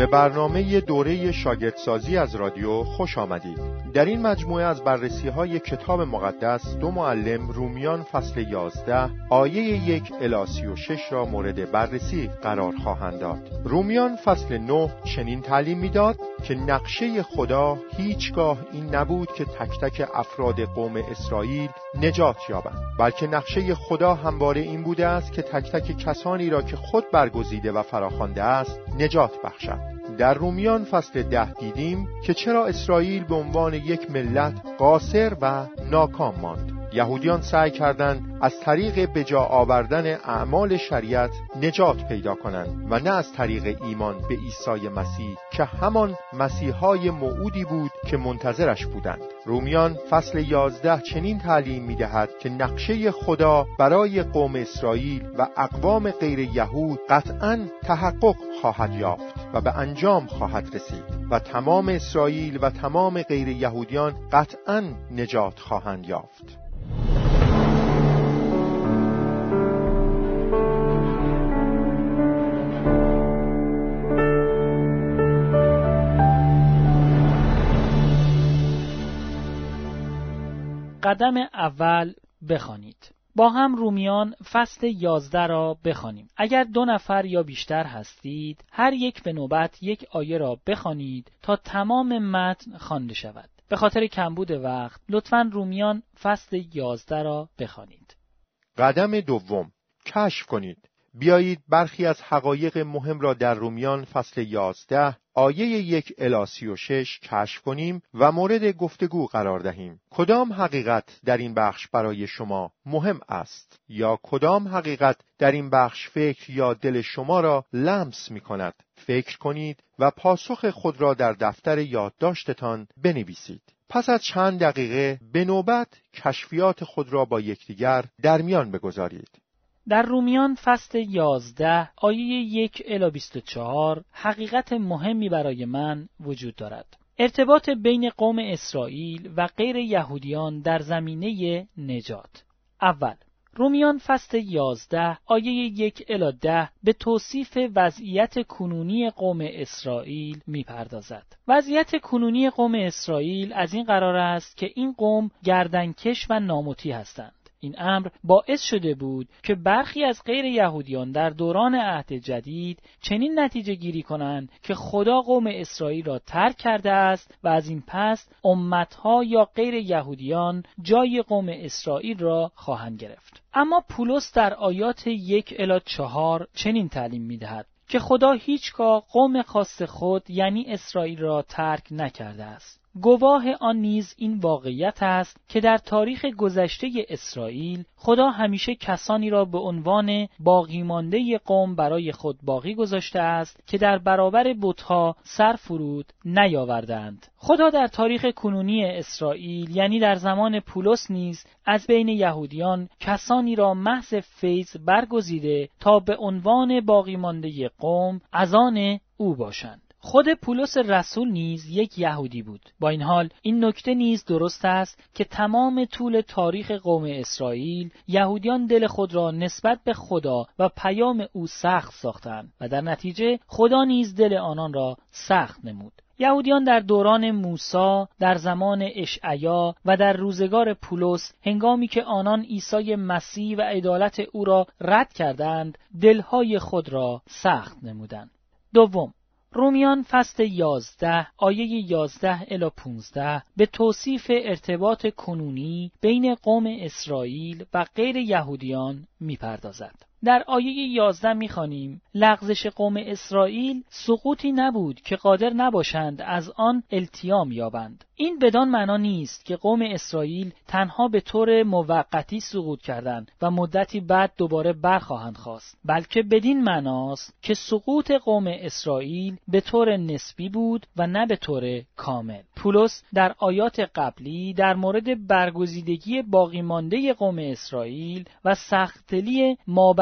برنامه دوره شاگردسازی از رادیو خوش آمدید. در این مجموعه از بررسی‌های کتاب مقدس دو معلم رومیان فصل 11 آیه 1 الی 36 را مورد بررسی قرار خواهند داد. رومیان فصل 9 چنین تعلیم می‌داد که نقشه خدا هیچگاه این نبود که تک تک افراد قوم اسرائیل نجات یابند، بلکه نقشه خدا همواره این بوده است که تک تک کسانی را که خود برگزیده و فراخوانده است نجات بخشد. در رومیان فصل 10 دیدیم که چرا اسرائیل به عنوان یک ملت قاصر و ناکام ماند. یهودیان سعی کردند از طریق به جا آوردن اعمال شریعت نجات پیدا کنند و نه از طریق ایمان به عیسی مسیح که همان مسیحای موعودی بود که منتظرش بودند. رومیان فصل 11 چنین تعلیم می‌دهد که نقشه خدا برای قوم اسرائیل و اقوام غیر یهود قطعاً تحقق خواهد یافت و به انجام خواهد رسید و تمام اسرائیل و تمام غیر یهودیان قطعاً نجات خواهند یافت. قدم اول بخوانید. با هم رومیان فصل 11 را بخوانیم. اگر 2 نفر یا بیشتر هستید، هر یک به نوبت یک آیه را بخوانید تا تمام متن خوانده شود. به خاطر کمبود وقت لطفاً رومیان فصل 11 را بخوانید. قدم دوم، کشف کنید. بیایید برخی از حقایق مهم را در رومیان فصل 11 آیه 1 الی 36 کشف کنیم و مورد گفتگو قرار دهیم. کدام حقیقت در این بخش برای شما مهم است؟ یا کدام حقیقت در این بخش فکر یا دل شما را لمس می کند؟ فکر کنید و پاسخ خود را در دفتر یادداشتتان بنویسید. پس از چند دقیقه به نوبت کشفیات خود را با یکدیگر در میان بگذارید. در رومیان فصل 11 آیه 1 الی 24 حقیقت مهمی برای من وجود دارد. ارتباط بین قوم اسرائیل و غیر یهودیان در زمینه نجات. اول، رومیان فصل 11 آیه 1 الی 10 به توصیف وضعیت کنونی قوم اسرائیل می‌پردازد. وضعیت کنونی قوم اسرائیل از این قرار است که این قوم گردنکش و نامطیع هستند. این امر باعث شده بود که برخی از غیر یهودیان در دوران عهد جدید چنین نتیجه گیری کنند که خدا قوم اسرائیل را ترک کرده است و از این پس امتها یا غیر یهودیان جای قوم اسرائیل را خواهند گرفت. اما پولس در آیات 1 الی 4 چنین تعلیم می‌دهد که خدا هیچگاه قوم خاص خود یعنی اسرائیل را ترک نکرده است. گواه آن نیز این واقعیت است که در تاریخ گذشته اسرائیل خدا همیشه کسانی را به عنوان باقی مانده قوم برای خود باقی گذاشته است که در برابر بت‌ها سر فرود نیاوردند. خدا در تاریخ کنونی اسرائیل یعنی در زمان پولس نیز از بین یهودیان کسانی را محض فیض برگزیده تا به عنوان باقی مانده قوم از آن او باشند. خود پولس رسول نیز یک یهودی بود. با این حال این نکته نیز درست است که تمام طول تاریخ قوم اسرائیل یهودیان دل خود را نسبت به خدا و پیام او سخت ساختند و در نتیجه خدا نیز دل آنان را سخت نمود. یهودیان در دوران موسی، در زمان اشعیا و در روزگار پولس هنگامی که آنان عیسی مسیح و عدالت او را رد کردند، دلهای خود را سخت نمودند. دوم، رومیان فصل 11 آیه 11 الی 15 به توصیف ارتباط کنونی بین قوم اسرائیل و غیر یهودیان می‌پردازد. در آیه 11 می‌خوانیم لغزش قوم اسرائیل سقوطی نبود که قادر نباشند از آن التیام یابند. این بدان معنا نیست که قوم اسرائیل تنها به طور موقتی سقوط کردند و مدتی بعد دوباره برخواهند خاست، بلکه بدین معناست که سقوط قوم اسرائیل به طور نسبی بود و نه به طور کامل. پولس در آیات قبلی در مورد برگزیدگی باقی مانده قوم اسرائیل و سخت‌دلی مابعد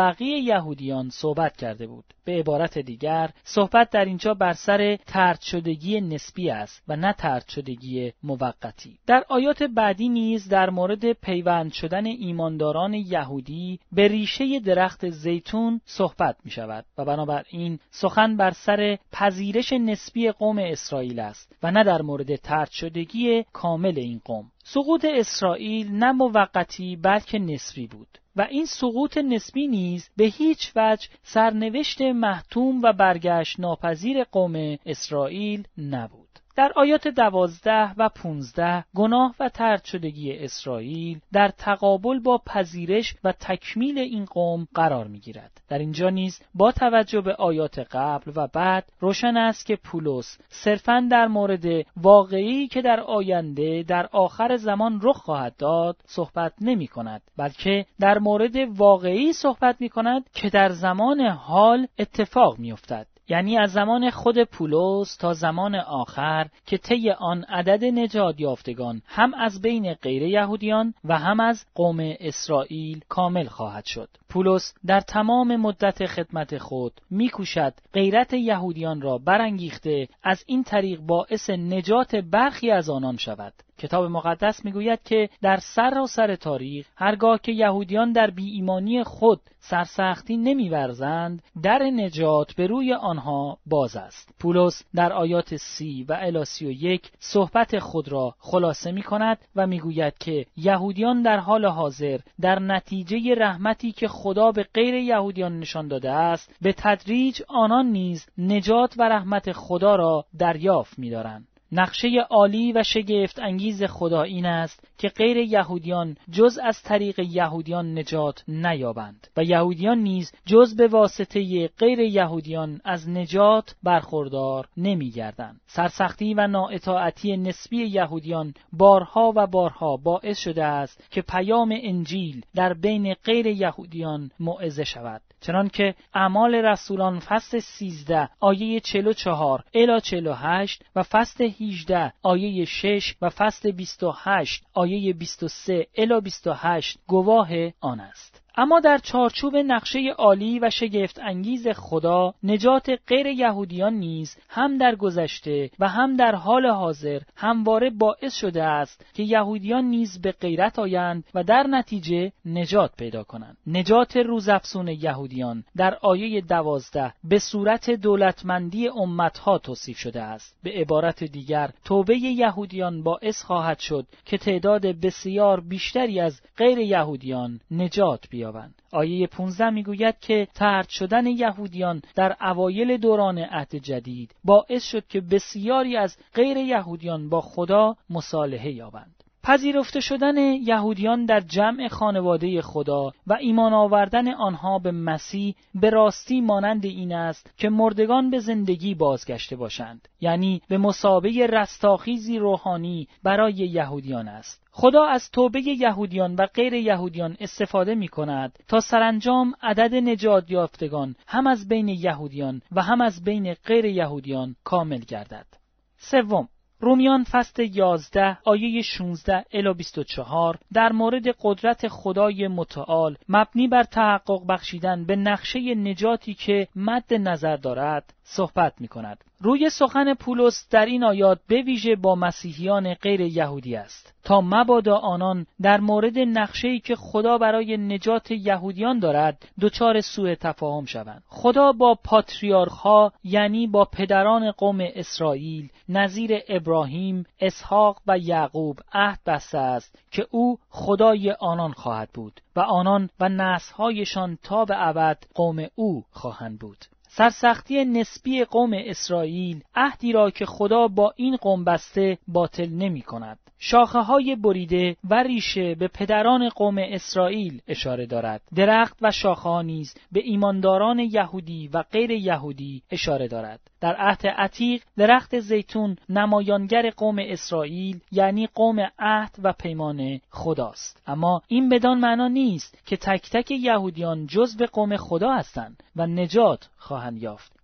بقیه یهودیان صحبت کرده بود. به عبارت دیگر صحبت در اینجا بر سر طرد شدگی نسبی است و نه طرد شدگی موقتی. در آیات بعدی نیز در مورد پیوند شدن ایمانداران یهودی به ریشه درخت زیتون صحبت می شود و بنابراین سخن بر سر پذیرش نسبی قوم اسرائیل است و نه در مورد طرد شدگی کامل این قوم. سقوط اسرائیل نه موقتی بلکه نسبی بود و این سقوط نسبی نیز به هیچ وجه سرنوشت محتوم و برگشت ناپذیر قوم اسرائیل نبود. در آیات 12 و 15 گناه و طرد شدگی اسرائیل در تقابل با پذیرش و تکمیل این قوم قرار می‌گیرد. در اینجا نیز با توجه به آیات قبل و بعد روشن است که پولس صرفاً در مورد واقعی که در آینده در آخر زمان رخ خواهد داد صحبت نمی‌کند، بلکه در مورد واقعی صحبت می‌کند که در زمان حال اتفاق می‌افتد. یعنی از زمان خود پولس تا زمان آخر که طی آن عدد نجات یافتگان هم از بین غیر یهودیان و هم از قوم اسرائیل کامل خواهد شد. پولس در تمام مدت خدمت خود می‌کوشد غیرت یهودیان را برانگیخته از این طریق باعث نجات برخی از آنان شود. کتاب مقدس میگوید که در سراسر تاریخ هرگاه که یهودیان در بی‌ایمانی خود سرسختی نمی‌ورزند، در نجات به روی آنها باز است. پولس در آیات 30 و الی 31 صحبت خود را خلاصه می‌کند و میگوید که یهودیان در حال حاضر در نتیجه رحمتی که خدا به غیر یهودیان نشان داده است، به تدریج آنان نیز نجات و رحمت خدا را دریافت می‌دارند. نقشه عالی و شگفت انگیز خدا این است که غیر یهودیان جز از طریق یهودیان نجات نیابند و یهودیان نیز جز به واسطه غیر یهودیان از نجات برخوردار نمی‌گردند. سرسختی و نااطاعتی نسبی یهودیان بارها و بارها باعث شده است که پیام انجیل در بین غیر یهودیان موعظه شود. چنانکه اعمال رسولان فصل 13 آیه 44 الی 48 و فصل 18 آیه 6 و فصل 28 آیه 23 الی 28 گواه آن است. اما در چارچوب نقشه عالی و شگفت انگیز خدا، نجات غیر یهودیان نیز هم در گذشته و هم در حال حاضر همواره باعث شده است که یهودیان نیز به غیرت آیند و در نتیجه نجات پیدا کنند. نجات روزافزون یهودیان در آیه 12 به صورت دولتمندی امتها توصیف شده است. به عبارت دیگر، توبه یهودیان باعث خواهد شد که تعداد بسیار بیشتری از غیر یهودیان نجات بیابند. آیه 15 میگوید که طرد شدن یهودیان در اوایل دوران عهد جدید باعث شد که بسیاری از غیر یهودیان با خدا مصالحه یابند. پذیرفته شدن یهودیان در جمع خانواده خدا و ایمان آوردن آنها به مسیح به راستی مانند این است که مردگان به زندگی بازگشته باشند، یعنی به مثابه رستاخیزی روحانی برای یهودیان است. خدا از توبه یهودیان و غیر یهودیان استفاده می کند تا سرانجام عدد نجات یافتگان هم از بین یهودیان و هم از بین غیر یهودیان کامل گردد. سوم، رومیان فصل 11 آیه 16 الی 24 در مورد قدرت خدای متعال مبنی بر تحقق بخشیدن به نقشه نجاتی که مد نظر دارد صحبت می کند. روی سخن پولس در این آیات به ویژه با مسیحیان غیر یهودی است تا مبادا آنان در مورد نقشه‌ای که خدا برای نجات یهودیان دارد دچار سوء تفاهم شوند. خدا با پاتریارخ‌ها یعنی با پدران قوم اسرائیل نظیر ابراهیم، اسحاق و یعقوب عهد بسته است که او خدای آنان خواهد بود و آنان و نسل‌هایشان تا به ابد قوم او خواهند بود. سرسختی نسبی قوم اسرائیل عهدی را که خدا با این قوم بسته باطل نمی کند. شاخه های بریده و ریشه به پدران قوم اسرائیل اشاره دارد. درخت و شاخه ها نیز به ایمانداران یهودی و غیر یهودی اشاره دارد. در عهد عتیق درخت زیتون نمایانگر قوم اسرائیل یعنی قوم عهد و پیمان خداست. اما این بدان معنا نیست که تک تک یهودیان جزو قوم خدا هستند و نجات خواهند یافت.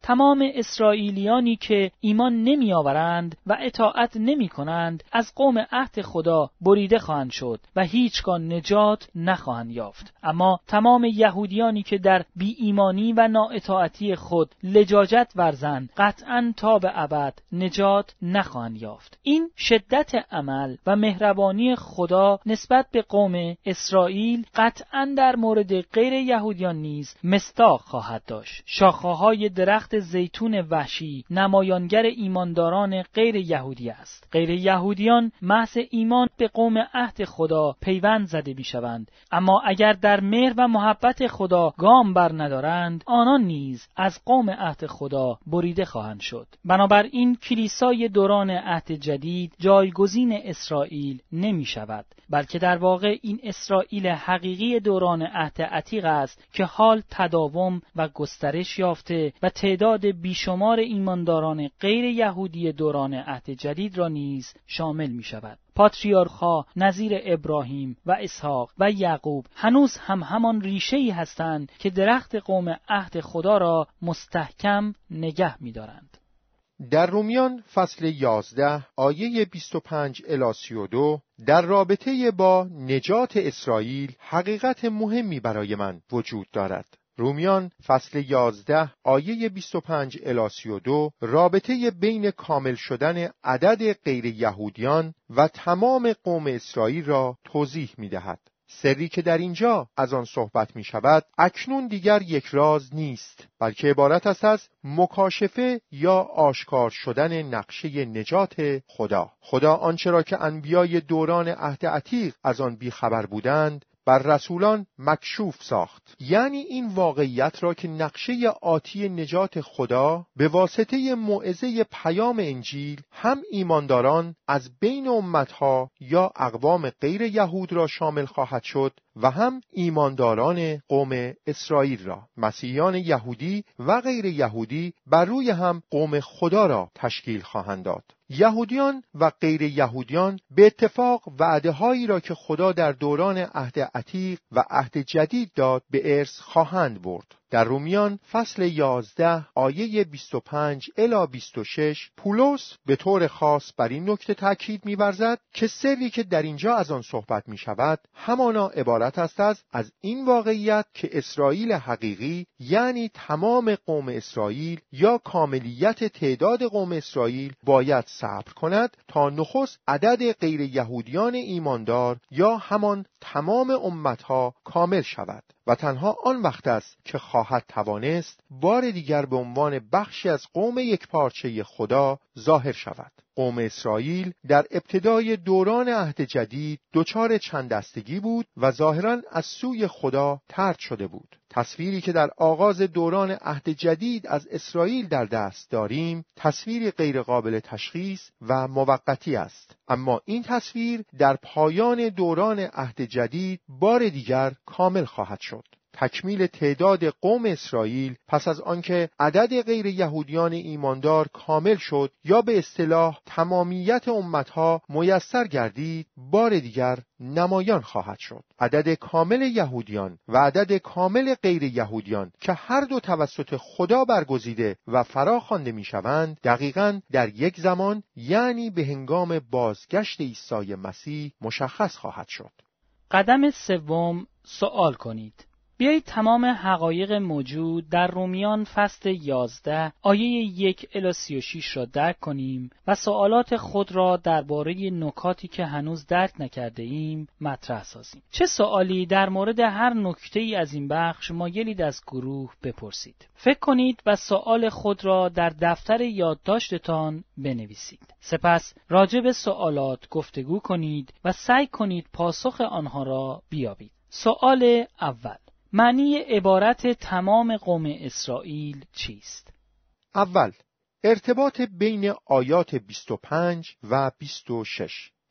تمام اسرائیلیانی که ایمان نمی آورند و اطاعت نمی کنند از قوم عهد خدا بریده خواهند شد و هیچگاه نجات نخواهند یافت. اما تمام یهودیانی که در بی ایمانی و نااطاعتی خود لجاجت ورزند قطعاً تا به ابد نجات نخواهند یافت. این شدت عمل و مهربانی خدا نسبت به قوم اسرائیل قطعاً در مورد غیر یهودیان نیز مصداق خواهد داشت. شاخه‌های درخت زیتون وحشی نمایانگر ایمانداران غیر یهودی است. غیر یهودیان محض ایمان به قوم عهد خدا پیوند زده می‌شوند، اما اگر در مهر و محبت خدا گام بر ندارند آنان نیز از قوم عهد خدا بریده خواهند شد. بنابراین کلیسای دوران عهد جدید جایگزین اسرائیل نمی شود، بلکه در واقع این اسرائیل حقیقی دوران عهد عتیق است که حال تداوم و گسترش یافته و تعداد بیشمار ایمانداران غیر یهودی دوران عهد جدید را نیز شامل می شود. پاتریارخ‌ها نظیر ابراهیم و اسحاق و یعقوب هنوز هم همان ریشه‌ای هستند که درخت قوم عهد خدا را مستحکم نگه می‌دارند. در رومیان فصل 11 آیه 25 الی 32 در رابطه با نجات اسرائیل حقیقت مهمی برای من وجود دارد. رومیان فصل 11 آیه 25 الی 32 رابطه بین کامل شدن عدد غیر یهودیان و تمام قوم اسرائیل را توضیح می دهد. سری که در اینجا از آن صحبت می شود اکنون دیگر یک راز نیست، بلکه عبارت است از مکاشفه یا آشکار شدن نقشه نجات خدا. خدا آنچه را که انبیای دوران عهد عتیق از آن بیخبر بودند بر رسولان مکشوف ساخت. یعنی این واقعیت را که نقشه آتی نجات خدا به واسطه موعظه پیام انجیل هم ایمانداران از بین امتها یا اقوام غیر یهود را شامل خواهد شد و هم ایمانداران قوم اسرائیل را. مسیحیان یهودی و غیر یهودی بر روی هم قوم خدا را تشکیل خواهند داد. یهودیان و غیر یهودیان به اتفاق وعده هایی را که خدا در دوران عهد عتیق و عهد جدید داد به ارث خواهند برد. در رومیان فصل 11 آیه 25 الی 26 پولس به طور خاص بر این نکته تاکید می‌ورزد که سری که در اینجا از آن صحبت می‌شود همانا عبارت است از این واقعیت که اسرائیل حقیقی یعنی تمام قوم اسرائیل یا کاملیت تعداد قوم اسرائیل باید صبر کند تا نخست عدد غیر یهودیان ایماندار یا همان تمام امتها کامل شود و تنها آن وقت است که خواهد توانست بار دیگر به عنوان بخشی از قوم یکپارچه خدا ظاهر شود. قوم اسرائیل در ابتدای دوران عهد جدید دچار چند دستگی بود و ظاهراً از سوی خدا طرد شده بود. تصویری که در آغاز دوران عهد جدید از اسرائیل در دست داریم تصویری غیر قابل تشخیص و موقتی است، اما این تصویر در پایان دوران عهد جدید بار دیگر کامل خواهد شد. تکمیل تعداد قوم اسرائیل پس از آنکه عدد غیر یهودیان ایماندار کامل شد یا به اصطلاح تمامیت امتها میسر گردید بار دیگر نمایان خواهد شد. عدد کامل یهودیان و عدد کامل غیر یهودیان که هر دو توسط خدا برگزیده و فرا خوانده میشوند دقیقاً در یک زمان یعنی به هنگام بازگشت عیسی مسیح مشخص خواهد شد. قدم سوم سوال کنید. بیایید تمام حقایق موجود در رومیان فصل 11 آیه 1 الی 36 را درک کنیم و سوالات خود را درباره نکاتی که هنوز درک نکرده ایم مطرح سازیم. چه سوالی در مورد هر نکته‌ای از این بخش مایلید از گروه بپرسید. فکر کنید و سوال خود را در دفتر یادداشتتان بنویسید. سپس راجع به سوالات گفتگو کنید و سعی کنید پاسخ آنها را بیابید. سوال اول: معنی عبارت تمام قوم اسرائیل چیست؟ اول، ارتباط بین آیات 25 و 26.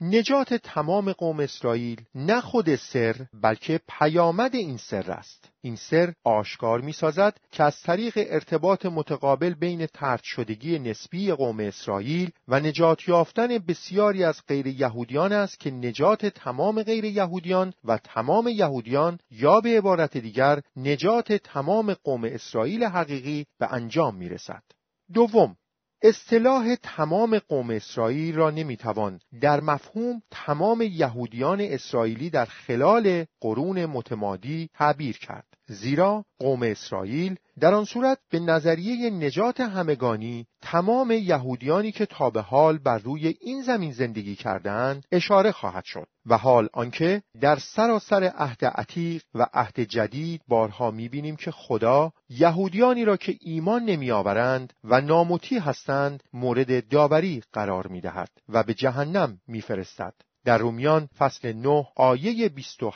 نجات تمام قوم اسرائیل نه خود سر بلکه پیامد این سر است. این سر آشکار می‌سازد که از طریق ارتباط متقابل بین طرد شدگی نسبی قوم اسرائیل و نجات یافتن بسیاری از غیر یهودیان است که نجات تمام غیر یهودیان و تمام یهودیان، یا به عبارت دیگر نجات تمام قوم اسرائیل حقیقی به انجام می‌رسد. دوم، اصطلاح تمام قوم اسرائیل را نمیتوان در مفهوم تمام یهودیان اسرائیلی در خلال قرون متمادی تعبیر کرد، زیرا قوم اسرائیل در آن صورت به نظریه نجات همگانی تمام یهودیانی که تا به حال بر روی این زمین زندگی کردند اشاره خواهد شد. و حال آنکه در سراسر عهد عتیق و عهد جدید بارها می‌بینیم که خدا یهودیانی را که ایمان نمی‌آورند و نامطیع هستند مورد داوری قرار می‌دهد و به جهنم می‌فرستد. در رومیان فصل 9 آیه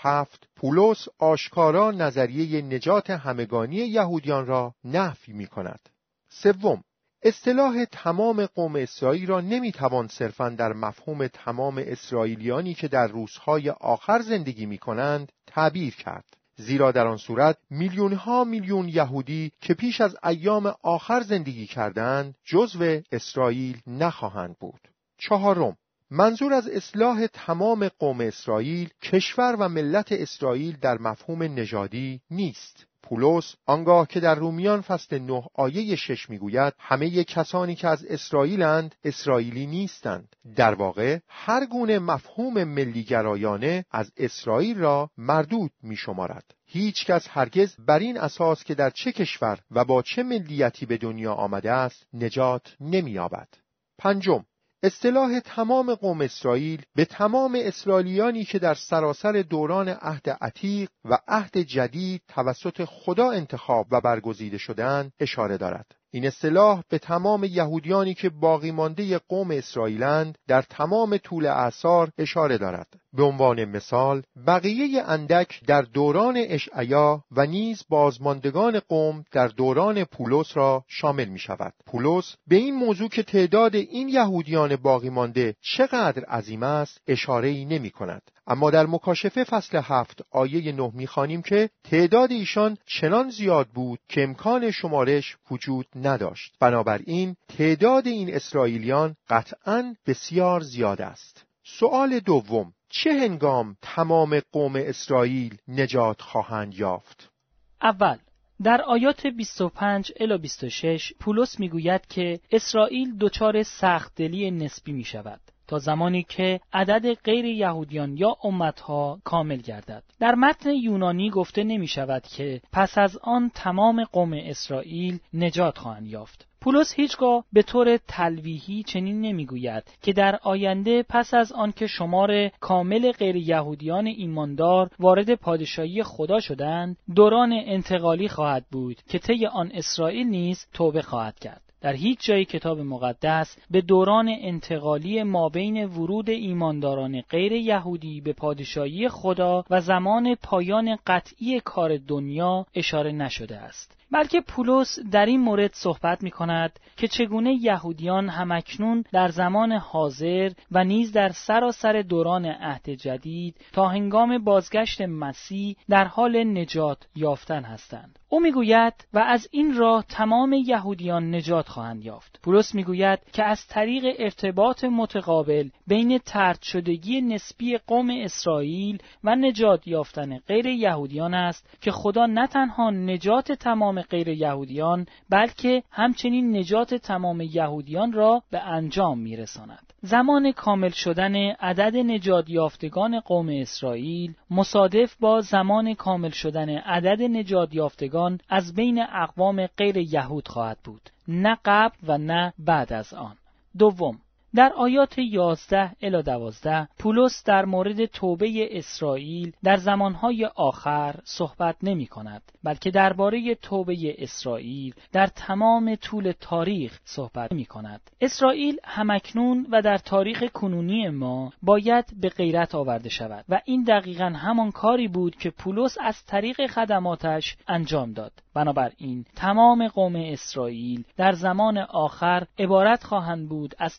27 پولس آشکارا نظریه نجات همگانی یهودیان را نفی می‌کند. سوم، اصطلاح تمام قوم اسرائیل را نمیتوان صرفاً در مفهوم تمام اسرائیلیانی که در روزهای آخر زندگی میکنند تعبیر کرد، زیرا در آن صورت میلیونها میلیون یهودی که پیش از ایام آخر زندگی کردند جزو اسرائیل نخواهند بود. چهارم، منظور از اصلاح تمام قوم اسرائیل کشور و ملت اسرائیل در مفهوم نژادی نیست. پولس آنگاه که در رومیان فصل 9 آیه 6 میگوید همه کسانی که از اسرائیلند اسرائیلی نیستند، در واقع هر گونه مفهوم ملیگرایانه از اسرائیل را مردود میشمارد. هیچ کس هرگز بر این اساس که در چه کشور و با چه ملیتی به دنیا آمده است نجات نمی‌یابد. پنجم، اصطلاح تمام قوم اسرائیل به تمام اسرائیلیانی که در سراسر دوران عهد عتیق و عهد جدید توسط خدا انتخاب و برگزیده شدند اشاره دارد. این اصطلاح به تمام یهودیانی که باقی مانده قوم اسرائیلند در تمام طول اعصار اشاره دارد. به عنوان مثال بقیه اندک در دوران اشعیا و نیز بازماندگان قوم در دوران پولس را شامل می شود. پولس به این موضوع که تعداد این یهودیان باقی مانده چقدر عظیم است اشاره‌ای نمی کند. اما در مکاشفه فصل 7 آیه 9 می‌خوانیم که تعداد ایشان چنان زیاد بود که امکان شمارش وجود نداشت. بنابراین تعداد این اسرائیلیان قطعاً بسیار زیاد است. سوال دوم، چه هنگام تمام قوم اسرائیل نجات خواهند یافت؟ اول، در آیات 25 الی 26 پولس میگوید که اسرائیل دچار سخت دلی نسبی می شود تا زمانی که عدد غیر یهودیان یا امتها کامل گردد. در متن یونانی گفته نمی شود که پس از آن تمام قوم اسرائیل نجات خواهند یافت. پولس هیچگاه به طور تلویحی چنین نمیگوید که در آینده پس از آن که شمار کامل غیر یهودیان ایماندار وارد پادشاهی خدا شدند دوران انتقالی خواهد بود که طی آن اسرائیل نیز توبه خواهد کرد. در هیچ جای کتاب مقدس به دوران انتقالی مابین ورود ایمانداران غیر یهودی به پادشاهی خدا و زمان پایان قطعی کار دنیا اشاره نشده است. بلکه پولس در این مورد صحبت می کند که چگونه یهودیان همکنون در زمان حاضر و نیز در سراسر دوران عهد جدید تا هنگام بازگشت مسیح در حال نجات یافتن هستند. او میگوید و از این راه تمام یهودیان نجات خواهند یافت. پولس میگوید که از طریق ارتباط متقابل بین طرد شدگی نسبی قوم اسرائیل و نجات یافتن غیر یهودیان است که خدا نه تنها نجات تمام غیر یهودیان بلکه همچنین نجات تمام یهودیان را به انجام میرساند. زمان کامل شدن عدد نجات یافتگان قوم اسرائیل مصادف با زمان کامل شدن عدد نجات یافتگان از بین اقوام غیر یهود خواهد بود، نه قبل و نه بعد از آن. دوم، در آیات 11 الی 12 پولس در مورد توبه اسرائیل در زمانهای آخر صحبت نمی کند، بلکه درباره توبه اسرائیل در تمام طول تاریخ صحبت می کند. اسرائیل همکنون و در تاریخ کنونی ما باید به غیرت آورده شود و این دقیقاً همان کاری بود که پولس از طریق خدماتش انجام داد. بنابراین تمام قوم اسرائیل در زمان آخر عبارت خواهند بود از تمام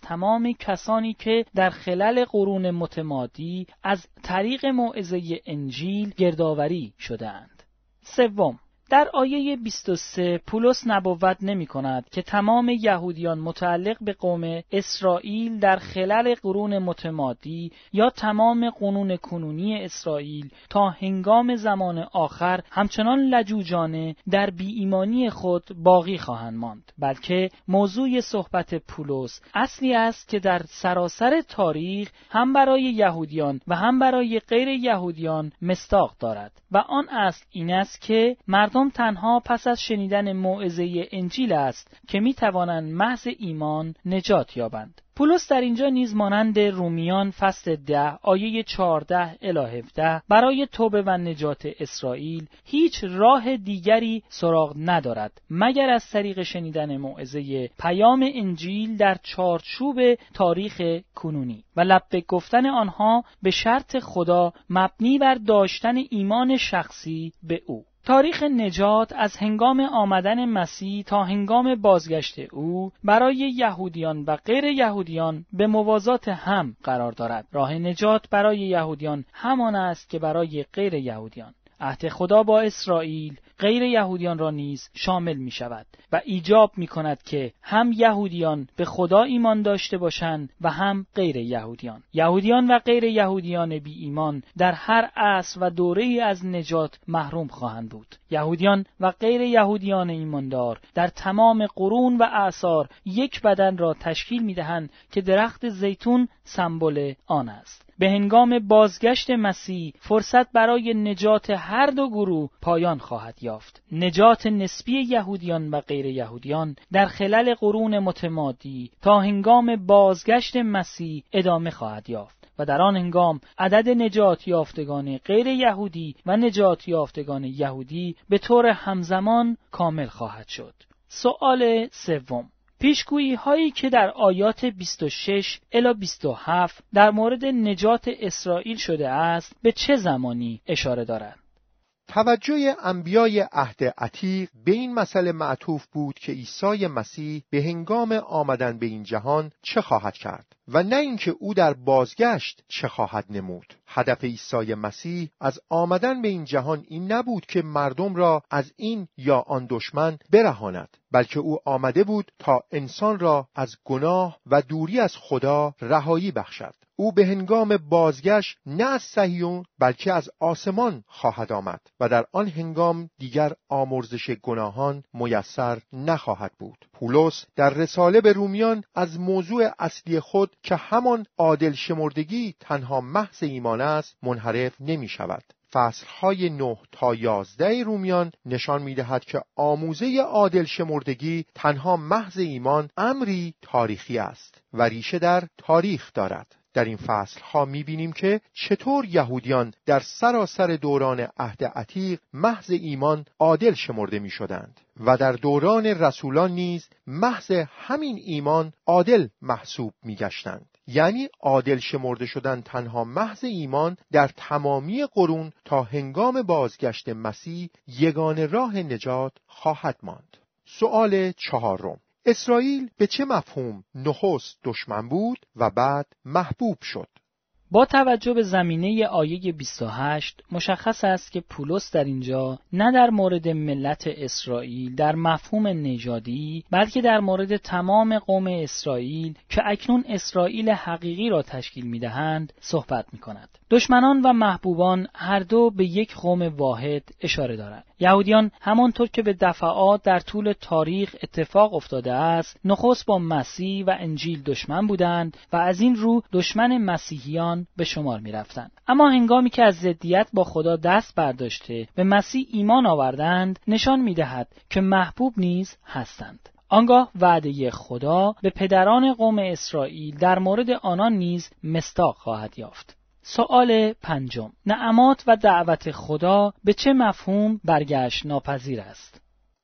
تمام کسانی که در خلال قرون متمادی از طریق موعظه انجیل گردآوری شده‌اند. سوم، در آیه 23 پولس نبوت نمی کند که تمام یهودیان متعلق به قوم اسرائیل در خلال قرون متمادی یا تمام قرون کنونی اسرائیل تا هنگام زمان آخر همچنان لجوجانه در بی‌ایمانی خود باقی خواهند ماند، بلکه موضوع صحبت پولس اصلی است که در سراسر تاریخ هم برای یهودیان و هم برای غیر یهودیان مصداق دارد و آن اصل این است که مردم تنها پس از شنیدن موعظه انجیل است که می توانند محض ایمان نجات یابند. پولس در اینجا نیز مانند رومیان فصل 10 آیه 14 الی 17 برای توبه و نجات اسرائیل هیچ راه دیگری سراغ ندارد مگر از طریق شنیدن موعظه پیام انجیل در چارچوب تاریخ کنونی و لبیک گفتن آنها به شرط خدا مبنی بر داشتن ایمان شخصی به او. تاریخ نجات از هنگام آمدن مسیح تا هنگام بازگشت او برای یهودیان و غیر یهودیان به موازات هم قرار دارد. راه نجات برای یهودیان همان است که برای غیر یهودیان. عهد خدا با اسرائیل غیر یهودیان را نیز شامل می شود و ایجاب می کند که هم یهودیان به خدا ایمان داشته باشند و هم غیر یهودیان. یهودیان و غیر یهودیان بی ایمان در هر عصر و دوره از نجات محروم خواهند بود. یهودیان و غیر یهودیان ایماندار در تمام قرون و اعصار یک بدن را تشکیل می دهند که درخت زیتون سمبل آن است. به هنگام بازگشت مسیح فرصت برای نجات هر دو گروه پایان خواهد یافت. نجات نسبی یهودیان و غیر یهودیان در خلال قرون متمادی تا هنگام بازگشت مسیح ادامه خواهد یافت و در آن هنگام عدد نجات یافتگان غیر یهودی و نجات یافتگان یهودی به طور همزمان کامل خواهد شد. سوال سوم، پیشگویی هایی که در آیات 26 الی 27 در مورد نجات اسرائیل شده است به چه زمانی اشاره دارند؟ توجه انبیای عهد عتیق به این مسئله معطوف بود که عیسی مسیح به هنگام آمدن به این جهان چه خواهد کرد و نه اینکه او در بازگشت چه خواهد نمود. هدف عیسی مسیح از آمدن به این جهان این نبود که مردم را از این یا آن دشمن برهاند، بلکه او آمده بود تا انسان را از گناه و دوری از خدا رهایی بخشد. او به هنگام بازگشت نه از صهیون بلکه از آسمان خواهد آمد و در آن هنگام دیگر آمرزش گناهان میسر نخواهد بود. پولس در رساله به رومیان از موضوع اصلی خود که همان عادل شمردگی تنها محض ایمان است منحرف نمی شود. فصلهای 9 تا 11 رومیان نشان می دهد که آموزه عادل شمردگی تنها محض ایمان امری تاریخی است و ریشه در تاریخ دارد. در این فصلها می‌بینیم که چطور یهودیان در سراسر دوران عهد عتیق محض ایمان عادل شمرده می‌شدند و در دوران رسولان نیز محض همین ایمان عادل محسوب می‌گشتند. یعنی عادل شمرده شدن تنها محض ایمان در تمامی قرون تا هنگام بازگشت مسیح یگانه راه نجات خواهد ماند. سوال چهارم، اسرائیل به چه مفهوم نخست دشمن بود و بعد محبوب شد؟ با توجه به زمینه آیه 28 مشخص است که پولس در اینجا نه در مورد ملت اسرائیل در مفهوم نژادی بلکه در مورد تمام قوم اسرائیل که اکنون اسرائیل حقیقی را تشکیل می‌دهند صحبت می‌کند. دشمنان و محبوبان هر دو به یک قوم واحد اشاره دارند. یهودیان همانطور که به دفعات در طول تاریخ اتفاق افتاده است نخست با مسیح و انجیل دشمن بودند و از این رو دشمن مسیحیان به شمار می رفتند. اما هنگامی که از ضدیت با خدا دست برداشته به مسیح ایمان آوردند نشان می دهد که محبوب نیز هستند. آنگاه وعده خدا به پدران قوم اسرائیل در مورد آنان نیز مصداق خواهد یافت. سوال پنجم، نعمات و دعوت خدا به چه مفهوم برگشت ناپذیر است؟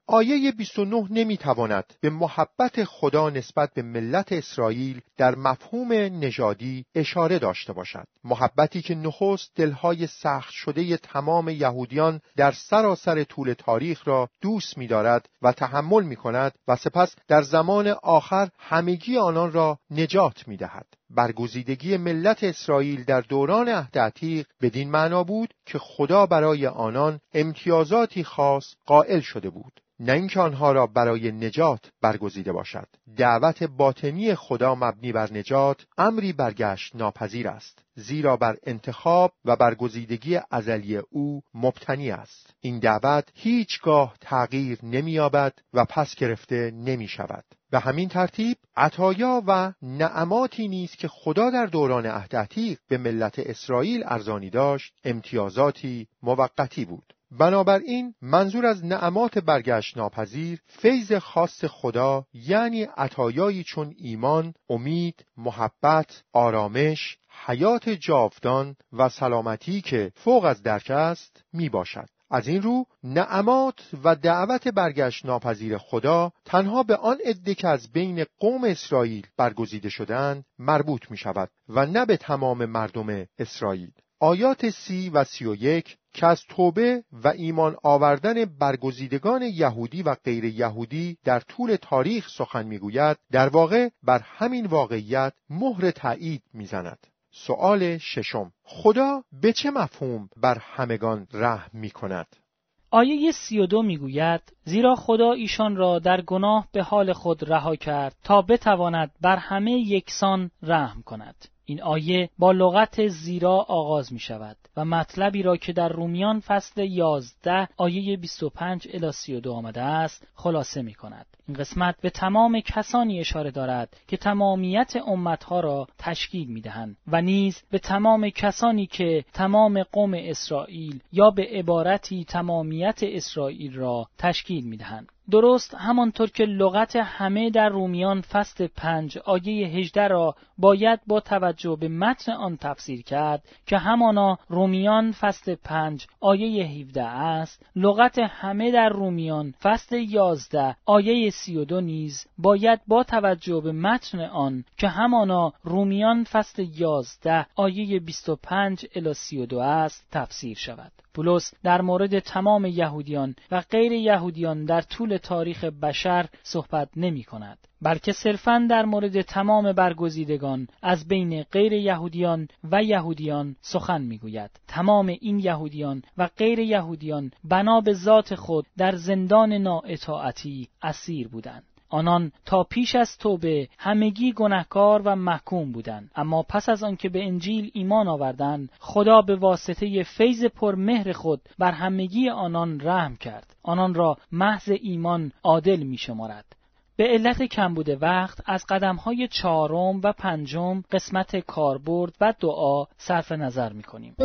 آیه 29 نمیتواند به محبت خدا نسبت به ملت اسرائیل در مفهوم نژادی اشاره داشته باشد. محبتی که نخست دلهای سخت شده تمام یهودیان در سراسر طول تاریخ را دوست می‌دارد و تحمل می‌کند و سپس در زمان آخر همگی آنان را نجات می‌دهد. برگزیدگی ملت اسرائیل در دوران عهد عتیق بدین معنا بود که خدا برای آنان امتیازاتی خاص قائل شده بود، نه اینکه آنها را برای نجات برگزیده باشد. دعوت باطنی خدا مبنی بر نجات امری برگشت ناپذیر است، زیرا بر انتخاب و برگزیدگی ازلی او مبتنی است. این دعوت هیچگاه تغییر نمی‌یابد و پس گرفته نمی‌شود. به همین ترتیب عطایا و نعماتی نیز که خدا در دوران عهد عتیق به ملت اسرائیل ارزانی داشت، امتیازاتی موقتی بود. بنابراین منظور از نعمات برگشت ناپذیر فیض خاص خدا، یعنی عطایایی چون ایمان، امید، محبت، آرامش، حیات جاودان و سلامتی که فوق از درک است می باشد. از این رو نعمات و دعوت برگشت ناپذیر خدا تنها به آن عده که از بین قوم اسرائیل برگزیده شدند مربوط می شود و نه به تمام مردم اسرائیل. آیات 30 و 31 که از توبه و ایمان آوردن برگزیدگان یهودی و غیر یهودی در طول تاریخ سخن میگوید، در واقع بر همین واقعیت مهر تایید میزند. سؤال ششم: خدا به چه مفهوم بر همگان رحم میکند؟ آیه 32 میگوید زیرا خدا ایشان را در گناه به حال خود رها کرد تا بتواند بر همه یکسان رحم کند. این آیه با لغت زیرا آغاز می شود و مطلبی را که در رومیان فصل 11 آیه 25 الی 32 آمده است خلاصه می کند. این قسمت به تمام کسانی اشاره دارد که تمامیت امتها را تشکیل می دهند و نیز به تمام کسانی که تمام قوم اسرائیل یا به عبارتی تمامیت اسرائیل را تشکیل می دهند. درست همانطور که لغت همه در رومیان فصل 5 آیه 18 را باید با توجه به متن آن تفسیر کرد که همانا رومیان فصل 5 آیه 17 است، لغت همه در رومیان فصل 11 آیه 32 نیز باید با توجه به متن آن که همانا رومیان فصل 11 آیه 25 الی 32 است تفسیر شود. پولس در مورد تمام یهودیان و غیر یهودیان در طول تاریخ بشر صحبت نمی کند، بلکه صرفاً در مورد تمام برگزیدگان از بین غیر یهودیان و یهودیان سخن می گوید. تمام این یهودیان و غیر یهودیان بنا به ذات خود در زندان نااطاعتی اسیر بودند. آنان تا پیش از توبه همگی گناهکار و محکوم بودند، اما پس از آن که به انجیل ایمان آوردند، خدا به واسطه فیض پرمهر خود بر همگی آنان رحم کرد. آنان را محض ایمان عادل می شمارد. به علت کمبود وقت از قدم‌های 4 و 5 قسمت کاربرد و دعا صرف نظر می کنیم.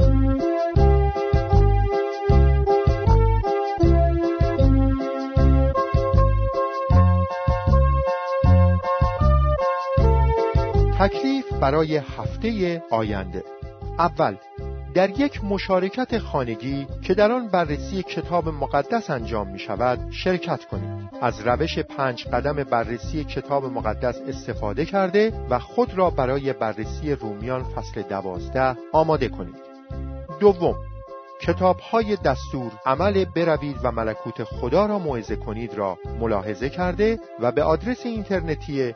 تکلیف برای هفته آینده. اول، در یک مشارکت خانگی که در آن بررسی کتاب مقدس انجام می شود شرکت کنید. از روش 5 قدم بررسی کتاب مقدس استفاده کرده و خود را برای بررسی رومیان فصل 12 آماده کنید. دوم، کتاب‌های دستور عمل بروید و ملکوت خدا را موعظه کنید را ملاحظه کرده و به آدرس اینترنتی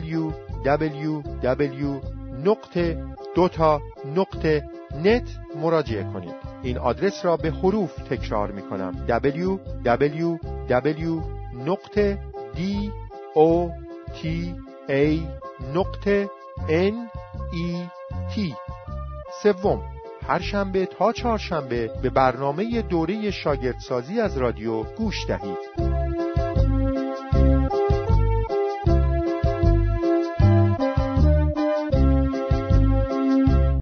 www.dota.net مراجعه کنید. این آدرس را به حروف تکرار می کنم: www.dota.net. سوم، هر شنبه تا چهارشنبه به برنامه دوره شاگردسازی از رادیو گوش دهید.